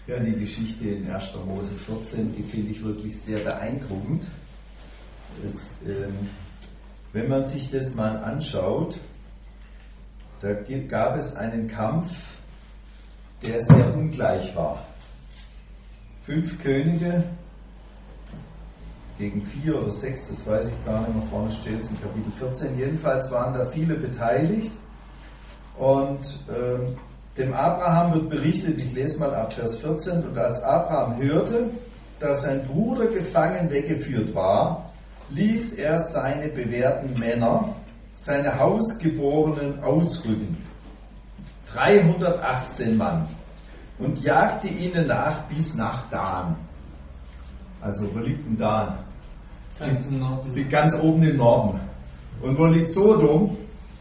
Ja, die Geschichte in 1. Mose 14, die finde ich wirklich sehr beeindruckend. Wenn man sich das mal anschaut, da gab es einen Kampf, der sehr ungleich war. 5 Könige gegen 4 oder 6, das weiß ich gar nicht mehr, vorne steht es in Kapitel 14. Jedenfalls waren da viele beteiligt. Und dem Abraham wird berichtet, ich lese mal ab Vers 14, und als Abraham hörte, dass sein Bruder gefangen weggeführt war, ließ er seine bewährten Männer, seine Hausgeborenen ausrücken, 318 Mann, und jagte ihnen nach bis nach Dan. Also wo liegt denn Dan? Das liegt ganz oben im Norden. Und wo liegt Sodom?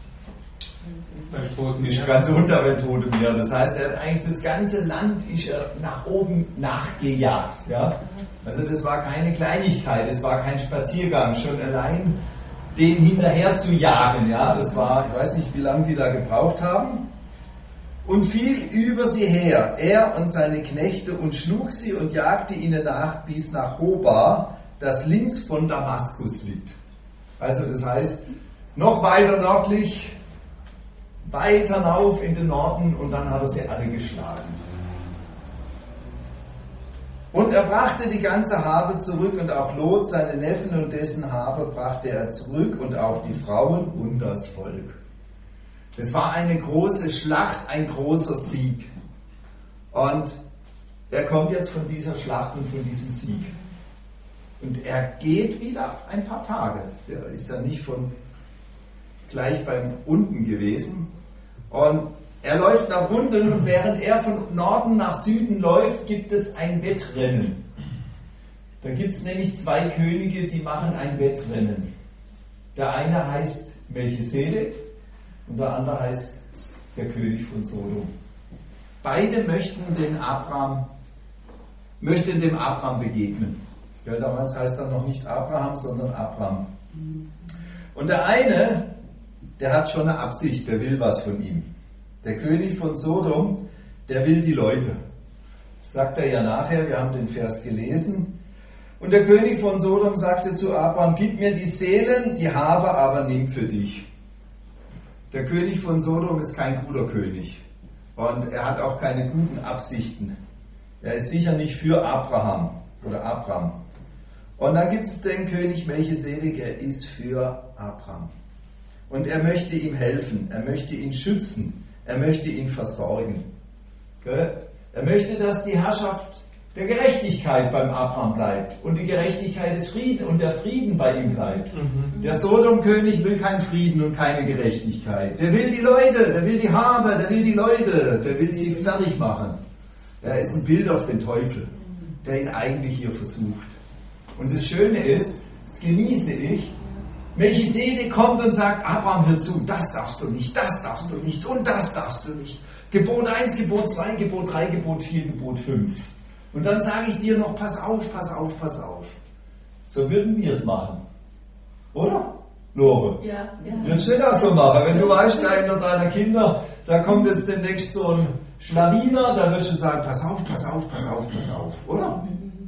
Ist ganz unter beim Toten Meer. Das heißt, er hat eigentlich das ganze Land ist er nach oben nachgejagt. Ja? Also das war keine Kleinigkeit, das war kein Spaziergang. Schon allein den hinterher zu jagen, ja, das war, ich weiß nicht, wie lange die da gebraucht haben. Und fiel über sie her, er und seine Knechte, und schlug sie und jagte ihnen nach bis nach Hoba, das links von Damaskus liegt. Also das heißt, noch weiter nördlich, weiter hinauf in den Norden, und dann hat er sie alle geschlagen. Und er brachte die ganze Habe zurück, und auch Lot, seine Neffen und dessen Habe brachte er zurück, und auch die Frauen und das Volk. Es war eine große Schlacht, ein großer Sieg. Und er kommt jetzt von dieser Schlacht und von diesem Sieg. Und er geht wieder ein paar Tage. Der ist ja nicht von gleich beim unten gewesen. Und er läuft nach unten, und während er von Norden nach Süden läuft, gibt es ein Wettrennen. Da gibt es nämlich 2 Könige, die machen ein Wettrennen. Der eine heißt Melchisedek und der andere heißt der König von Sodom. Beide möchten dem Abraham begegnen. Ja, damals heißt er noch nicht Abraham, sondern Abram. Und der eine, der hat schon eine Absicht, der will was von ihm. Der König von Sodom, der will die Leute. Das sagt er ja nachher, wir haben den Vers gelesen. Und der König von Sodom sagte zu Abraham, gib mir die Seelen, die Habe aber nimm für dich. Der König von Sodom ist kein guter König. Und er hat auch keine guten Absichten. Er ist sicher nicht für Abraham oder Abram. Und dann gibt es den König Melchisedek, er ist für Abram. Und er möchte ihm helfen, er möchte ihn schützen, er möchte ihn versorgen. Er möchte, dass die Herrschaft der Gerechtigkeit beim Abraham bleibt und die Gerechtigkeit des Friedens und der Frieden bei ihm bleibt. Der Sodom-König will keinen Frieden und keine Gerechtigkeit. Der will die Leute, der will die Habe, der will die Leute, der will sie fertig machen. Er ist ein Bild auf den Teufel, der ihn eigentlich hier versucht. Und das Schöne ist, das genieße ich, Melchisedek kommt und sagt, Abraham, hör zu, das darfst du nicht, das darfst du nicht und das darfst du nicht. Gebot 1, Gebot 2, Gebot 3, Gebot 4, Gebot 5. Und dann sage ich dir noch, pass auf, pass auf, pass auf. So würden wir es machen. Oder? Lore? Ja. Würdest du das so machen? Wenn du weißt, einer deiner Kinder, da kommt jetzt demnächst so ein Schlawiner, da wirst du sagen, pass auf, pass auf, pass auf, pass auf. Oder?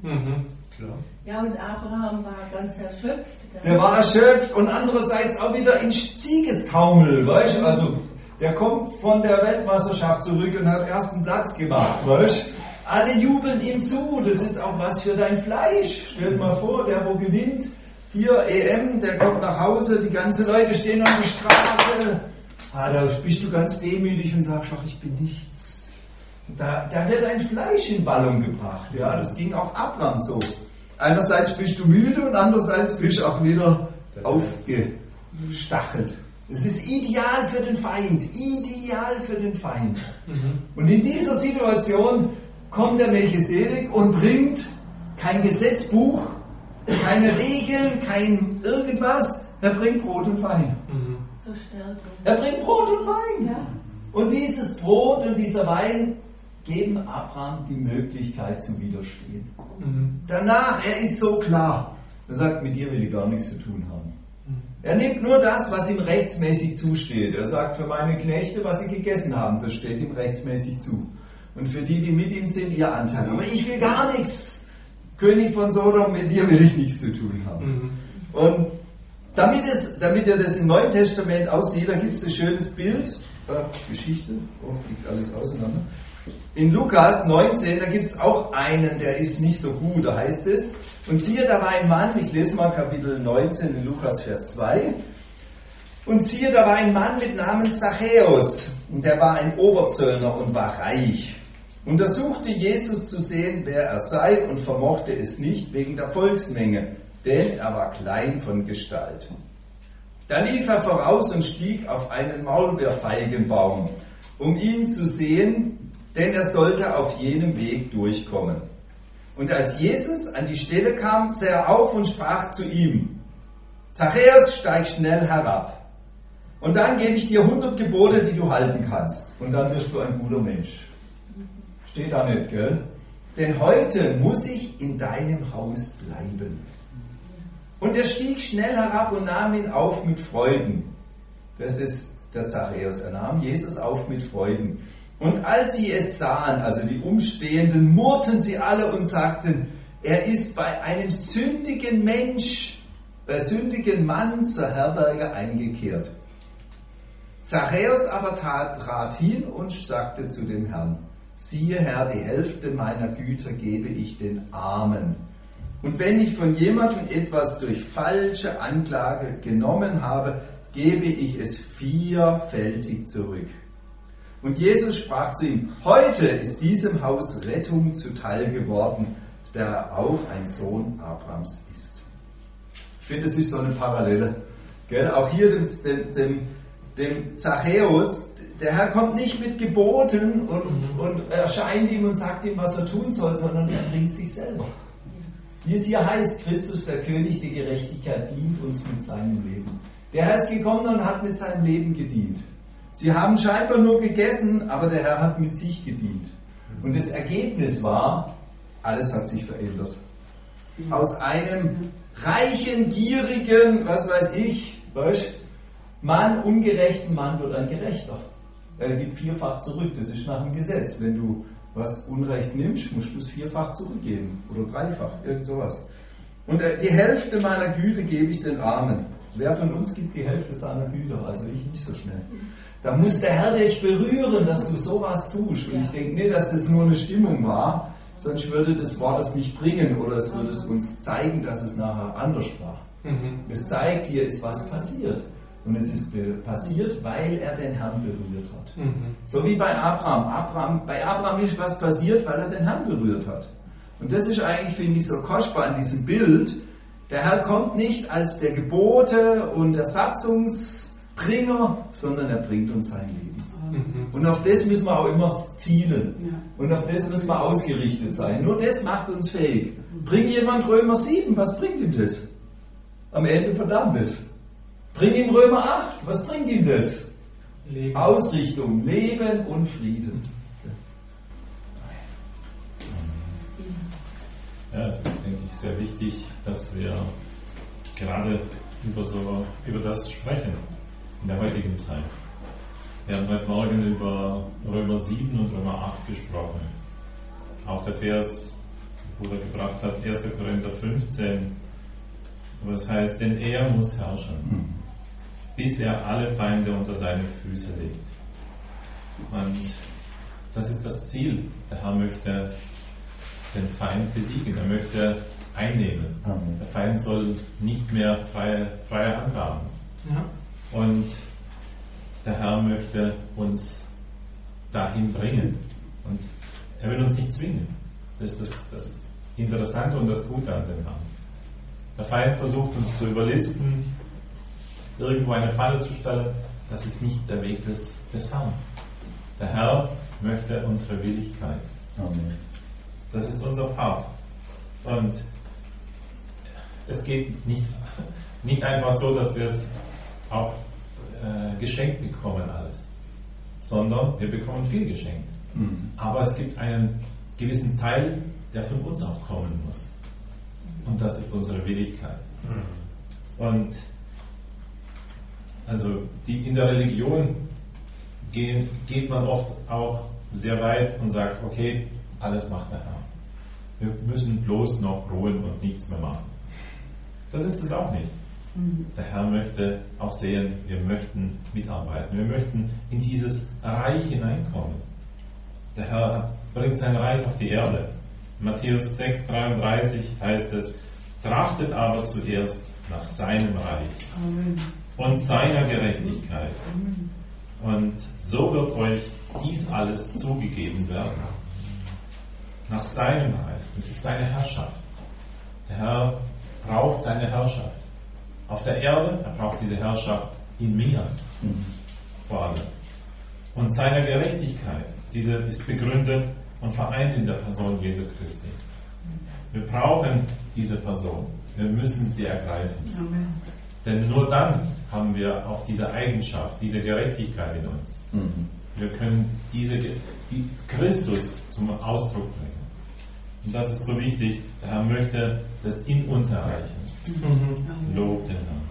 Klar. Ja, und Abraham war ganz erschöpft. Der war erschöpft und andererseits auch wieder in Siegestaumel, weißt du? Also, der kommt von der Weltmeisterschaft zurück und hat ersten Platz gemacht, weißt du? Alle jubeln ihm zu, das ist auch was für dein Fleisch. Stell dir mal vor, der wo gewinnt, hier EM, der kommt nach Hause, die ganzen Leute stehen auf der Straße. Da bist du ganz demütig und sagst, ach, ich bin nichts. Da wird ein Fleisch in Ballung gebracht, ja, das ging auch Abraham so. Einerseits bist du müde und andererseits bist du auch wieder aufgestachelt. Es ist ideal für den Feind, ideal für den Feind. Und in dieser Situation kommt der Melchisedek und bringt kein Gesetzbuch, keine Regeln, kein irgendwas, er bringt Brot und Wein. Zur Stärkung. Er bringt Brot und Wein. Ja. Und dieses Brot und dieser Wein geben Abraham die Möglichkeit zu widerstehen. Danach, er ist so klar. Er sagt, mit dir will ich gar nichts zu tun haben. Er nimmt nur das, was ihm rechtsmäßig zusteht. Er sagt, für meine Knechte, was sie gegessen haben, das steht ihm rechtsmäßig zu. und für die, die mit ihm sind, ihr Anteil. Aber ich will gar nichts. König von Sodom, mit dir will ich nichts zu tun haben. Und damit ihr das im Neuen Testament aussieht, da gibt es ein schönes Bild, Geschichte, liegt alles auseinander. In Lukas 19, da gibt es auch einen, der ist nicht so gut, da heißt es, und siehe, da war ein Mann, ich lese mal Kapitel 19 in Lukas Vers 2, und siehe, da war ein Mann mit Namen Zachäus, und der war ein Oberzöllner und war reich. Und er suchte Jesus zu sehen, wer er sei, und vermochte es nicht wegen der Volksmenge, denn er war klein von Gestalt. Da lief er voraus und stieg auf einen Maulbeerfeigenbaum, um ihn zu sehen, denn er sollte auf jenem Weg durchkommen. Und als Jesus an die Stelle kam, sah er auf und sprach zu ihm: Zachäus, steig schnell herab. Und dann gebe ich dir 100 Gebote, die du halten kannst. Und dann wirst du ein guter Mensch. Steht da nicht, gell? Denn heute muss ich in deinem Haus bleiben. Und er stieg schnell herab und nahm ihn auf mit Freuden. Das ist der Zachäus. Er nahm Jesus auf mit Freuden. Und als sie es sahen, also die Umstehenden, murrten sie alle und sagten, er ist bei einem sündigen Mann zur Herberge eingekehrt. Zachäus aber trat hin und sagte zu dem Herrn, siehe Herr, die Hälfte meiner Güter gebe ich den Armen. Und wenn ich von jemandem etwas durch falsche Anklage genommen habe, gebe ich es 4-fältig zurück. Und Jesus sprach zu ihm, heute ist diesem Haus Rettung zuteil geworden, der auch ein Sohn Abrahams ist. Ich finde, das ist so eine Parallele. Gell? Auch hier dem Zachäus, der Herr kommt nicht mit Geboten und erscheint ihm und sagt ihm, was er tun soll, sondern er bringt sich selber. Wie es hier heißt, Christus, der König der Gerechtigkeit, dient uns mit seinem Leben. Der Herr ist gekommen und hat mit seinem Leben gedient. Sie haben scheinbar nur gegessen, aber der Herr hat mit sich gedient. Und das Ergebnis war, alles hat sich verändert. Aus einem reichen, gierigen, was weiß ich, Mann, ungerechten Mann wird ein Gerechter. Er gibt 4-fach zurück, das ist nach dem Gesetz. Wenn du was Unrecht nimmst, musst du es 4-fach zurückgeben. Oder 3-fach, irgend sowas. Und die Hälfte meiner Güter gebe ich den Armen. Wer von uns gibt die Hälfte seiner Güter? Also ich nicht so schnell. Da muss der Herr dich berühren, dass du sowas tust. Und ich denke nicht, dass das nur eine Stimmung war, sonst würde das Wort es nicht bringen oder es würde es uns zeigen, dass es nachher anders war. Es zeigt, hier ist was passiert. Und es ist passiert, weil er den Herrn berührt hat. So wie bei Abraham. Bei Abraham ist was passiert, weil er den Herrn berührt hat. Und das ist eigentlich, finde ich, so kostbar an diesem Bild. Der Herr kommt nicht als der Gebote und der Satzungsbringer, sondern er bringt uns sein Leben. Und auf das müssen wir auch immer zielen. Und auf das müssen wir ausgerichtet sein. Nur das macht uns fähig. Bring jemand Römer 7, was bringt ihm das? Am Ende Verdammnis. Bring ihm Römer 8, was bringt ihm das? Leben. Ausrichtung, Leben und Frieden. Ja, das ist, denke ich, sehr wichtig, dass wir gerade über das sprechen in der heutigen Zeit. Wir haben heute Morgen über Römer 7 und Römer 8 gesprochen. Auch der Vers, wo er gebracht hat, 1. Korinther 15, wo es heißt, denn er muss herrschen, bis er alle Feinde unter seine Füße legt. Und das ist das Ziel. Der Herr möchte den Feind besiegen, er möchte einnehmen. Amen. Der Feind soll nicht mehr freie Hand haben. Ja. Und der Herr möchte uns dahin bringen. Und er will uns nicht zwingen. Das ist das Interessante und das Gute an dem Herrn. Der Feind versucht uns zu überlisten, irgendwo eine Falle zu stellen. Das ist nicht der Weg des Herrn. Der Herr möchte unsere Willigkeit. Amen. Das ist unser Part. Und es geht nicht einfach so, dass wir es auch geschenkt bekommen alles, sondern wir bekommen viel geschenkt. Aber es gibt einen gewissen Teil, der von uns auch kommen muss. Und das ist unsere Willigkeit. Und also in der Religion geht man oft auch sehr weit und sagt, okay, alles macht der Herr. Wir müssen bloß noch ruhen und nichts mehr machen. Das ist es auch nicht. Der Herr möchte auch sehen, wir möchten mitarbeiten. Wir möchten in dieses Reich hineinkommen. Der Herr bringt sein Reich auf die Erde. In Matthäus 6,33 heißt es, trachtet aber zuerst nach seinem Reich und seiner Gerechtigkeit. Und so wird euch dies alles zugegeben werden. Nach seinem Reich. Das ist seine Herrschaft. Der Herr braucht seine Herrschaft. Auf der Erde, er braucht diese Herrschaft in mir. Vor allem. Und seiner Gerechtigkeit. Diese ist begründet und vereint in der Person Jesu Christi. Wir brauchen diese Person. Wir müssen sie ergreifen. Amen. Denn nur dann haben wir auch diese Eigenschaft, diese Gerechtigkeit in uns. Wir können die Christus zum Ausdruck bringen. Und das ist so wichtig. Der Herr möchte das in uns erreichen. Lob den Herrn.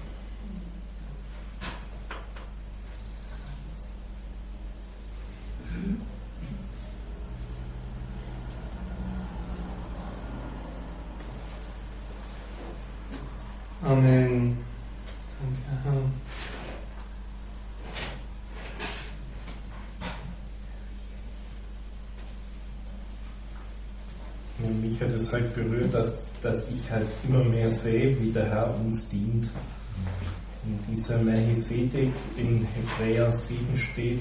Amen. Danke, Herr. Mich hat es halt berührt, dass ich halt immer mehr sehe, wie der Herr uns dient. Und dieser Melchisedek in Hebräer 7 steht,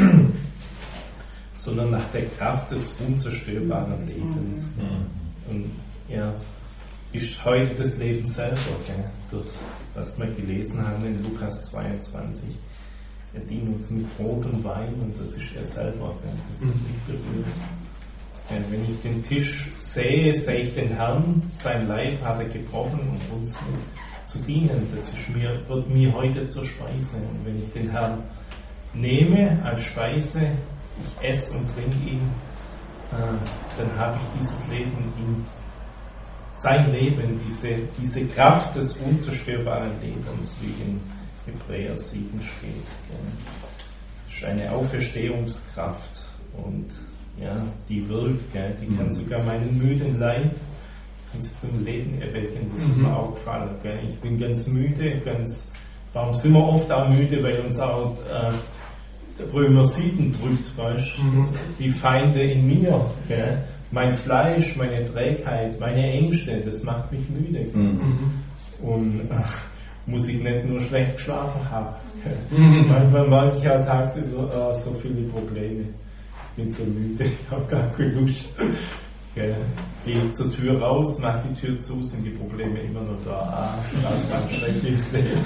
sondern nach der Kraft des unzerstörbaren Lebens. Und er ist heute das Leben selber, durch was wir gelesen haben in Lukas 22. Er dient uns mit Brot und Wein und das ist er selber. Das hat mich berührt. Wenn ich den Tisch sehe, sehe ich den Herrn, sein Leib hat er gebrochen, um uns zu dienen. Das wird mir heute zur Speise. Und wenn ich den Herrn nehme als Speise, ich esse und trinke ihn, dann habe ich dieses Leben in sein Leben, diese Kraft des unzerstörbaren Lebens, wie in Hebräer 7 steht. Das ist eine Auferstehungskraft und ja, die wirkt, die kann sogar meinen müden Leib zum Leben erwecken. Das ist mir auch gefallen. Ich bin ganz müde, warum sind wir oft auch müde, weil uns auch Römer 7 drückt, weißt du? Die Feinde in mir, mein Fleisch, meine Trägheit, meine Ängste, das macht mich müde. Und muss ich nicht nur schlecht geschlafen haben. Manchmal merke ich auch tagsüber so viele Probleme. Ich bin so müde, ich habe gar keine Lust. Gehe ich zur Tür raus, mache die Tür zu, sind die Probleme immer noch da. Das war ein schreckliches Leben.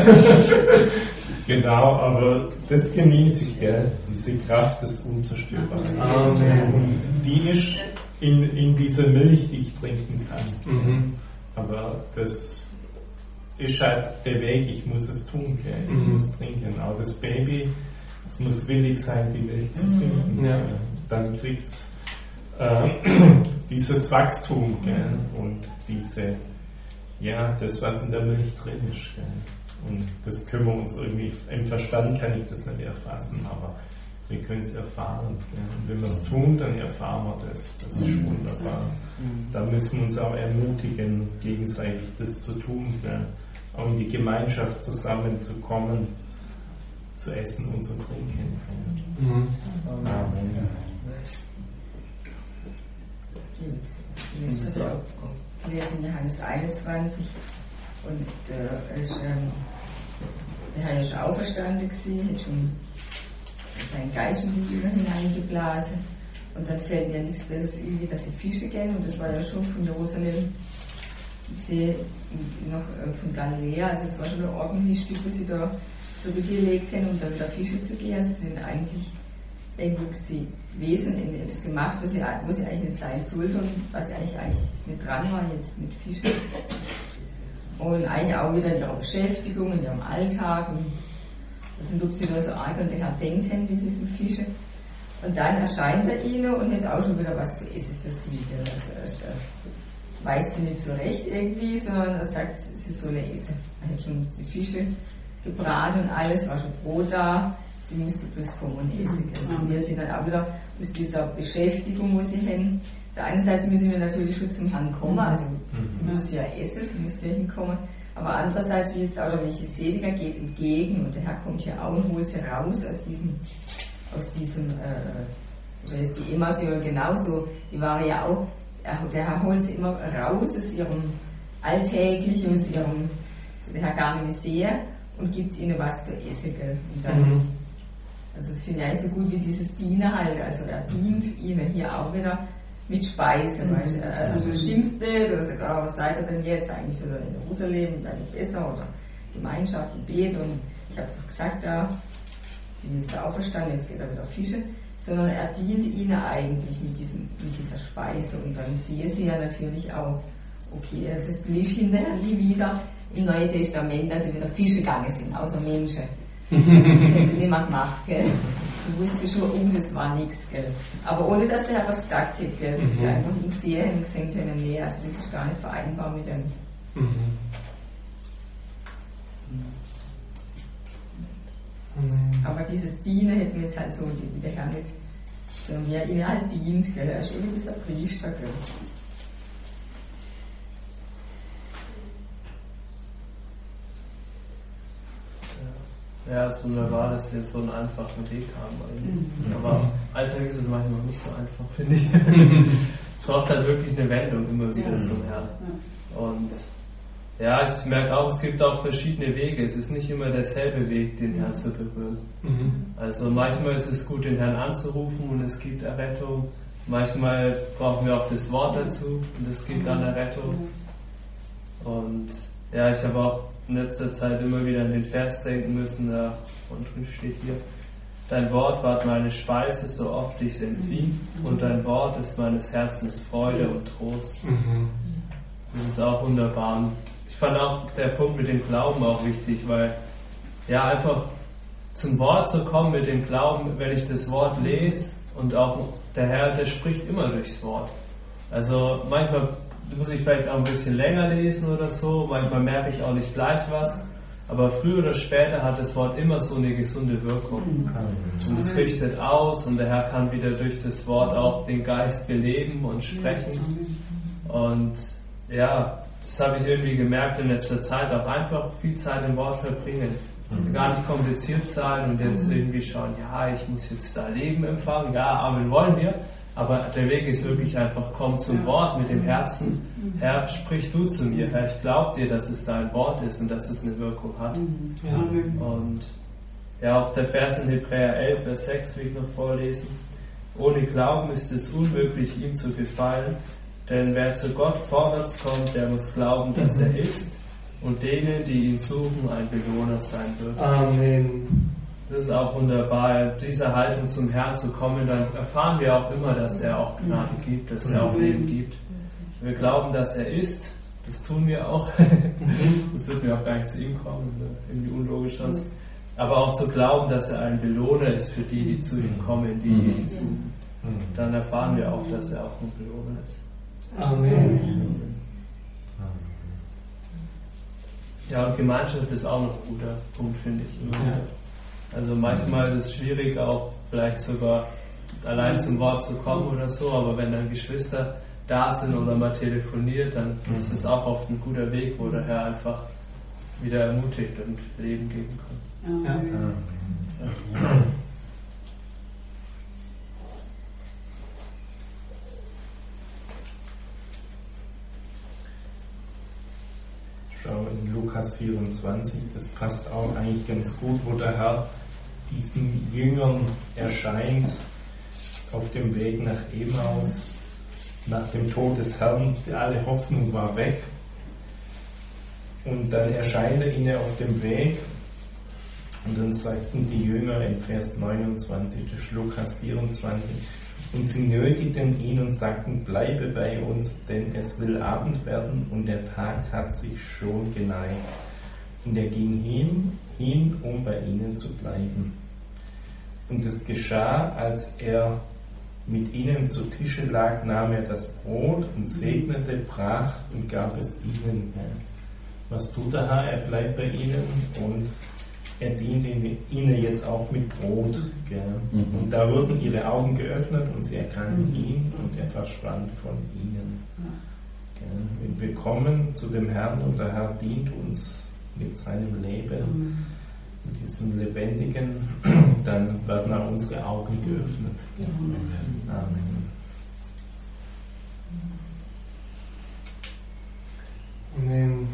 Genau, aber das genieße ich, diese Kraft des Unzerstörbaren. Und die ist in dieser Milch, die ich trinken kann. Aber das ist halt der Weg, ich muss es tun, ich muss trinken. Auch das Baby, es muss willig sein, die Milch zu trinken. Dann kriegt es dieses Wachstum und das, was in der Milch drin ist. Und das können wir uns irgendwie, im Verstand kann ich das nicht erfassen, aber wir können es erfahren. Und wenn wir es tun, dann erfahren wir das. Das ist wunderbar. Da müssen wir uns auch ermutigen, gegenseitig das zu tun, auch in die Gemeinschaft zusammenzukommen, zu essen und zu trinken. Amen. Ich lese in Johannes 21 und der Herr ist auferstanden gewesen, hat schon seinen Geist in die Jünger hineingeblasen und dann fällt mir nichts Besseres irgendwie, dass sie Fische gehen und das war ja schon von Jerusalem, sie noch von Galiläa, also es war schon ein ordentliches Stück, was sie da zurückgelegt haben, um dann wieder Fische zu gehen. Sie sind eigentlich irgendwo gewesen, etwas gemacht, wo sie eigentlich nicht sein sollte und was sie eigentlich nicht dran war, jetzt mit Fischen. Und eigentlich auch wieder in ihrer Beschäftigung, in ihrem Alltag. Und das sind, ob sie da so arg an den Herrn denkt haben, wie sie sind Fische. Und dann erscheint er ihnen und hat auch schon wieder was zu essen für sie. Also erst weiß sie nicht so recht irgendwie, sondern er sagt, sie soll essen. Er hat schon die Fische gebraten und alles, war schon Brot da. Sie müsste bloß kommen und essen. Und wir sind dann auch wieder, aus dieser Beschäftigung, wo sie haben. Also einerseits müssen wir natürlich schon zum Herrn kommen, also sie müsste ja essen, sie müsste ja hinkommen, aber andererseits, wie es auch der welche Seliger geht entgegen und der Herr kommt ja auch und holt sie raus aus diesem die Emmasion genauso, die war ja auch, der Herr holt sie immer raus aus ihrem Alltäglichen, aus ihrem, so der Herr gar nicht mehr sehen und gibt ihnen was zu essen, gell? Und dann, also das finde ich eigentlich so gut wie dieses Dienen halt, also er dient ihnen hier auch wieder mit Speise, also schimpft nicht oder sagt, was seid ihr denn jetzt eigentlich, oder in Jerusalem, wäre nicht besser, oder Gemeinschaft und Bet und ich habe doch gesagt, da bin jetzt auferstanden, jetzt geht er wieder Fische, sondern er dient ihnen eigentlich mit dieser Speise und dann sehe sie ja natürlich auch, okay, also es liegt hinterher nie wieder im Neuen Testament, dass sie wieder Fische gegangen sind, außer Menschen. Das hätten sie nicht mehr gemacht, gell? Du wusstest schon, das war nichts, gell? Aber ohne, dass der Herr was gesagt hat, gell? Dass sie einfach ihn gesehen und gesagt haben, nee, also das ist gar nicht vereinbar mit dem. Aber dieses Dienen hätten wir jetzt halt so, wie der Herr nicht, sondern wie er ihnen halt dient, gell? Er ist irgendwie dieser Priester, gell? Ja, es ist wunderbar, dass wir so einen einfachen Weg haben. Aber im Alltag ist es manchmal nicht so einfach, finde ich. Es braucht halt wirklich eine Wendung immer wieder zum Herrn. Und ja, ich merke auch, es gibt auch verschiedene Wege. Es ist nicht immer derselbe Weg, den Herrn zu berühren. Also manchmal ist es gut, den Herrn anzurufen und es gibt Errettung. Manchmal brauchen wir auch das Wort dazu und es gibt dann Errettung. Und ja, ich habe auch in letzter Zeit immer wieder an den Vers denken müssen, da unten steht hier: Dein Wort ward meine Speise, so oft ich es empfing, und dein Wort ist meines Herzens Freude und Trost. Das ist auch wunderbar. Und ich fand auch der Punkt mit dem Glauben auch wichtig, weil ja, einfach zum Wort zu kommen mit dem Glauben, wenn ich das Wort lese, und auch der Herr, der spricht immer durchs Wort. Also manchmal muss ich vielleicht auch ein bisschen länger lesen oder so, manchmal merke ich auch nicht gleich was, aber früher oder später hat das Wort immer so eine gesunde Wirkung. Und es richtet aus und der Herr kann wieder durch das Wort auch den Geist beleben und sprechen. Und ja, das habe ich irgendwie gemerkt in letzter Zeit, auch einfach viel Zeit im Wort verbringen. Gar nicht kompliziert sein und jetzt irgendwie schauen, ja, ich muss jetzt da Leben empfangen, ja, Amen wollen wir. Aber der Weg ist wirklich einfach, komm zum Wort mit dem Herzen. Herr, sprich du zu mir. Herr, ich glaube dir, dass es dein Wort ist und dass es eine Wirkung hat. Und ja, auch der Vers in Hebräer 11, Vers 6 will ich noch vorlesen. Ohne Glauben ist es unmöglich, ihm zu gefallen, denn wer zu Gott vorwärts kommt, der muss glauben, dass er ist und denen, die ihn suchen, ein Belohner sein wird. Amen. Das ist auch wunderbar, dieser Haltung zum Herrn zu kommen, dann erfahren wir auch immer, dass er auch Gnade gibt, dass er auch Leben gibt. Wir glauben, dass er ist, das tun wir auch. Das wird mir auch gar nicht zu ihm kommen, irgendwie unlogisch sonst. Aber auch zu glauben, dass er ein Belohner ist für die, die zu ihm kommen, die ihn suchen. Dann erfahren wir auch, dass er auch ein Belohner ist. Amen. Ja, und Gemeinschaft ist auch noch ein guter Punkt, finde ich. Immer wieder. Also manchmal ist es schwierig, auch vielleicht sogar allein zum Wort zu kommen oder so, aber wenn dann Geschwister da sind oder mal telefoniert, dann ist es auch oft ein guter Weg, wo der Herr einfach wieder ermutigt und Leben geben kann. Ja. Schau in Lukas 24, das passt auch eigentlich ganz gut, wo der Herr diesen Jüngern erscheint auf dem Weg nach Emmaus, nach dem Tod des Herrn, alle Hoffnung war weg. Und dann erscheint er ihnen auf dem Weg und dann sagten die Jünger in Vers 29, das ist Lukas 24, und sie nötigten ihn und sagten, bleibe bei uns, denn es will Abend werden und der Tag hat sich schon geneigt. Und er ging hin, um bei ihnen zu bleiben. Und es geschah, als er mit ihnen zu Tische lag, nahm er das Brot und segnete, brach und gab es ihnen. Was tut der Herr? Er bleibt bei ihnen und er dient ihnen jetzt auch mit Brot. Gell? Und da wurden ihre Augen geöffnet und sie erkannten ihn und er verschwand von ihnen. Gell? Wenn wir kommen zu dem Herrn und der Herr dient uns mit seinem Leben, mit diesem Lebendigen, dann werden auch unsere Augen geöffnet. Amen. Amen.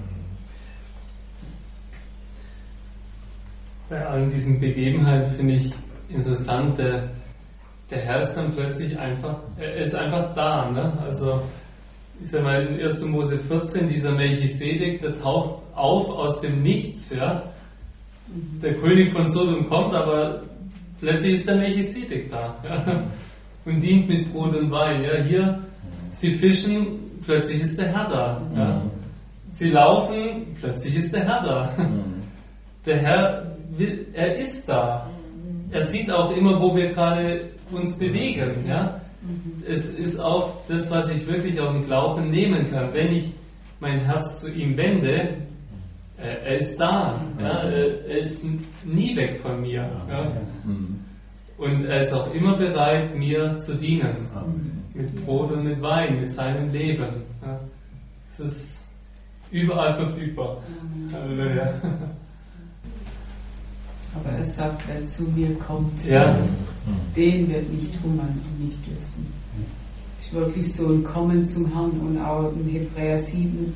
Bei allen diesen Begebenheiten finde ich interessant, der Herr ist dann plötzlich einfach, er ist einfach da. Ne? Also, ich sag mal, in 1. Mose 14, dieser Melchisedek, der taucht auf aus dem Nichts. Ja? Der König von Sodom kommt, aber plötzlich ist der Melchisedek da. Ja? Und dient mit Brot und Wein. Ja? Hier, sie fischen, plötzlich ist der Herr da. Ja? Sie laufen, plötzlich ist der Herr da. Der Herr, er ist da. Er sieht auch immer, wo wir gerade uns bewegen. Ja? Es ist auch das, was ich wirklich auf den Glauben nehmen kann. Wenn ich mein Herz zu ihm wende, er ist da. Ja? Er ist nie weg von mir. Ja? Und er ist auch immer bereit, mir zu dienen. Mit Brot und mit Wein, mit seinem Leben. Ja? Es ist überall verfügbar. Halleluja. Aber er sagt, wer zu mir kommt, den wird nicht hungern und nicht dürsten. Es ist wirklich so ein Kommen zum Herrn und auch in Hebräer 7,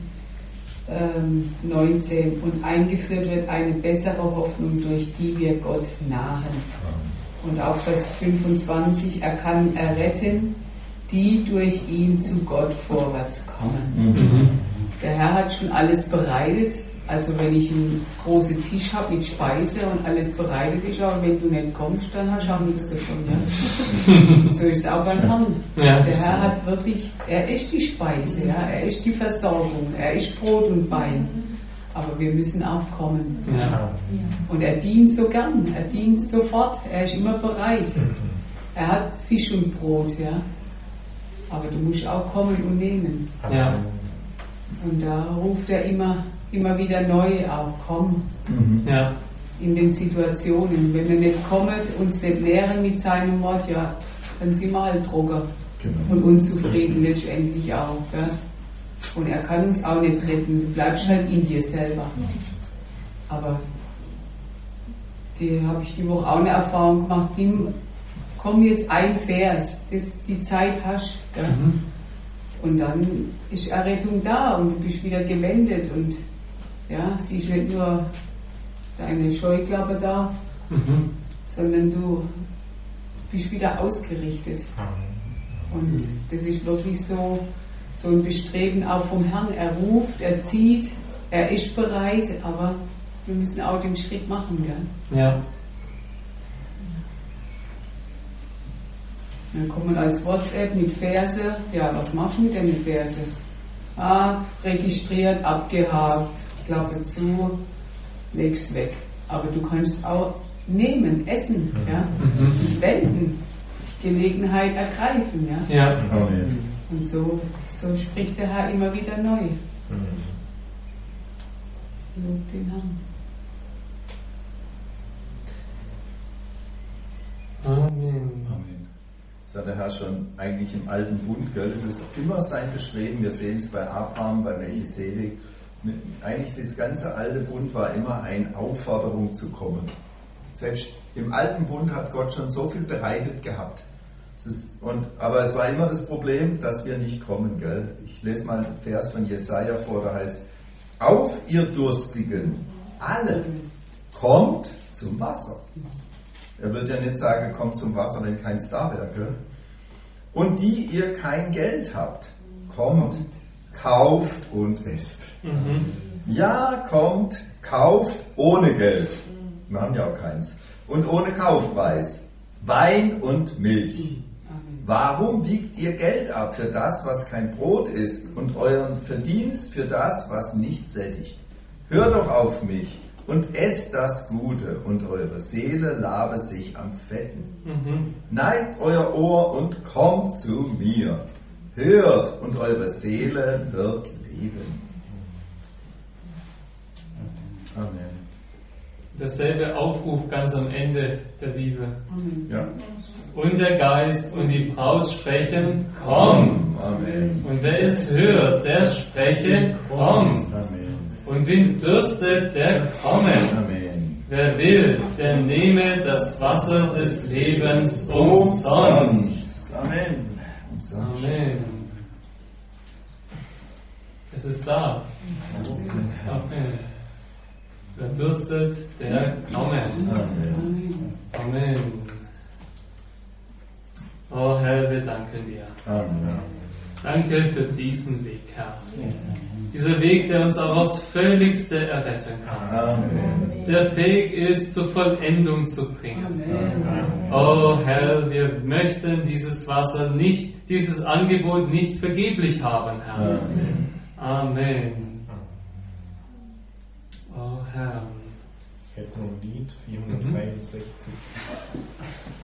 19. Und eingeführt wird eine bessere Hoffnung, durch die wir Gott nahen. Und auch Vers 25, er kann erretten, die durch ihn zu Gott vorwärts kommen. Der Herr hat schon alles bereitet. Also wenn ich einen großen Tisch habe mit Speise und alles bereitet ist, aber wenn du nicht kommst, dann hast du auch nichts davon. Ja? So ist es auch beim Herrn. Ja. Der Herr hat wirklich, er ist die Speise, ja? Er ist die Versorgung, er ist Brot und Wein. Aber wir müssen auch kommen. Ja. Und er dient so gern, er dient sofort, er ist immer bereit. Er hat Fisch und Brot, ja. Aber du musst auch kommen und nehmen. Ja. Und da ruft er immer wieder neu auch, komm, ja. In den Situationen. Wenn wir nicht kommen, uns nicht nähren mit seinem Wort, ja, dann sind wir halt Drucker und unzufrieden letztendlich auch. Gell? Und er kann uns auch nicht retten, du bleibst halt in dir selber. Aber die habe ich die Woche auch eine Erfahrung gemacht, komm jetzt ein Vers, das die Zeit hast. Gell? Und dann ist Errettung da und du bist wieder gewendet und ja, siehst nicht nur deine Scheuklappe da, sondern du bist wieder ausgerichtet. Und das ist wirklich so ein Bestreben auch vom Herrn. Er ruft, er zieht, er ist bereit, aber wir müssen auch den Schritt machen. Gell? Ja. Dann kommen als WhatsApp mit Verse. Ja, was machst du mit den Verse? Registriert, abgehakt, Klappe zu, legst weg. Aber du kannst auch nehmen, essen, ja? Und wenden, die Gelegenheit ergreifen. Ja? Ja. Amen. Und so spricht der Herr immer wieder neu. Lob den Herrn. Amen. Das hat der Herr schon eigentlich im alten Bund, gell? Das ist immer sein Bestreben. Wir sehen es bei Abraham, bei Melchisedek. Eigentlich das ganze alte Bund war immer eine Aufforderung zu kommen. Selbst im alten Bund hat Gott schon so viel bereitet gehabt. Aber es war immer das Problem, dass wir nicht kommen, gell? Ich lese mal einen Vers von Jesaja vor, da heißt: Auf, ihr Durstigen, alle, kommt zum Wasser. Er wird ja nicht sagen, kommt zum Wasser, wenn keins da wäre. Gell? Und die ihr kein Geld habt, kommt, kauft und esst. Ja, kommt, kauft ohne Geld. Wir haben ja auch keins. Und ohne Kaufpreis. Wein und Milch. Warum wiegt ihr Geld ab für das, was kein Brot ist, und euren Verdienst für das, was nicht sättigt? Hört doch auf mich und esst das Gute, und eure Seele labe sich am Fetten. Neigt euer Ohr und kommt zu mir. Hört, und eure Seele wird leben. Amen. derselbe Aufruf ganz am Ende der Bibel. Ja. Und der Geist und die Braut sprechen, komm. Amen. Und wer es hört, der spreche, komm. Amen. Und wen dürstet, der komme. Amen. Wer will, der nehme das Wasser des Lebens umsonst. Amen. Umsonst. Amen. Es ist da. Amen. Wer dürstet, der komme. Amen. Amen. Oh Herr, wir danken dir. Amen. Danke für diesen Weg, Herr. Dieser Weg, der uns auch aufs Völligste erretten kann. Amen. Der fähig ist, zur Vollendung zu bringen. Amen. Oh Herr, wir möchten dieses Wasser nicht, dieses Angebot nicht vergeblich haben, Herr. Amen. Oh Herr. Ich hätte noch ein Lied, 463.